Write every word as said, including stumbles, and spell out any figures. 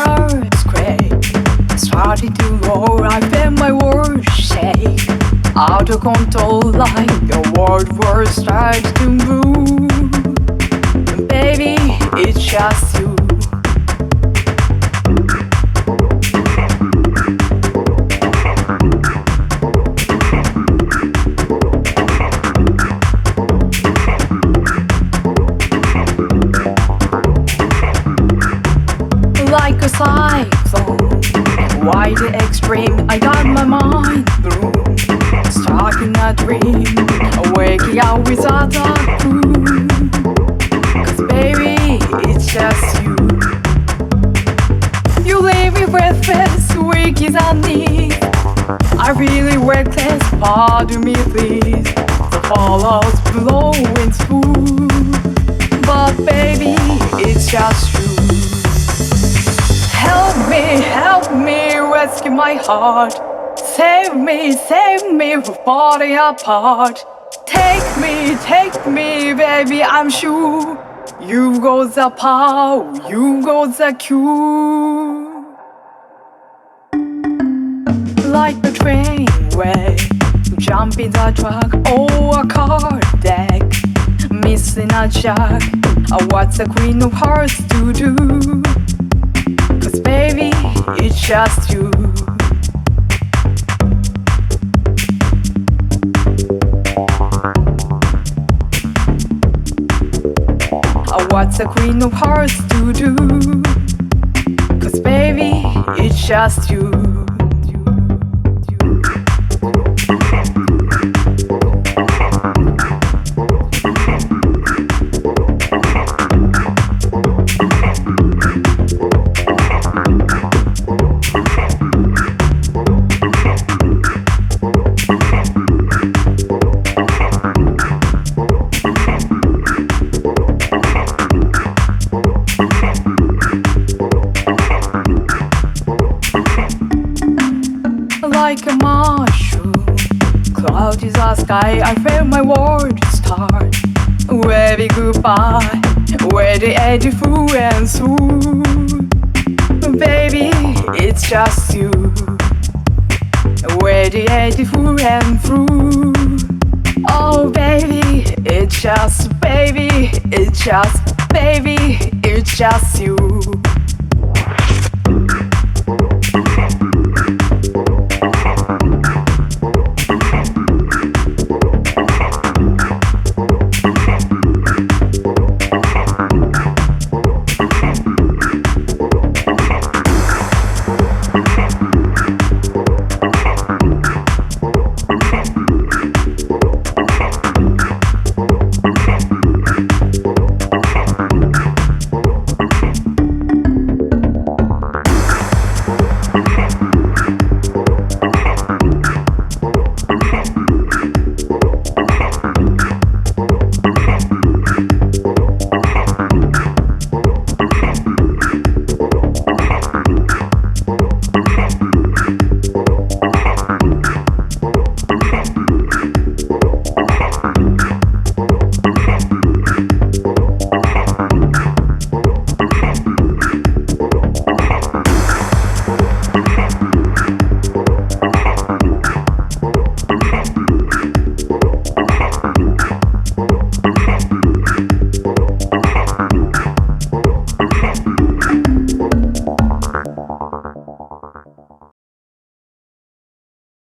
earthquake starting to roar. I feel my world shake out of control, like the world was starting to move. Baby, it's just you. Like a cyclone, wide extreme, I got my mind blown. Stuck in a dream, waking up without a clue. Cause baby, it's just you. You leave me breathless, weak as I need. I really reckless, pardon me please. The fallout's blowing smooth. But baby, it's just you. Help me, help me, rescue my heart. Save me, save me from falling apart. Take me, take me, baby, I'm sure you've got the power, you've got the cure. Like a train way, jump in the truck or a car deck, missing a jack. What's the queen of hearts to do? Cause baby, it's just you. What's the queen of hearts to do? Cause baby, it's just you. Like a mushroom, cloud is the sky. I feel my world start. Waving goodbye, where the edge through and through. Baby, it's just you. Where the edge through and through. Oh baby, it's just, baby, it's just, baby, it's just you.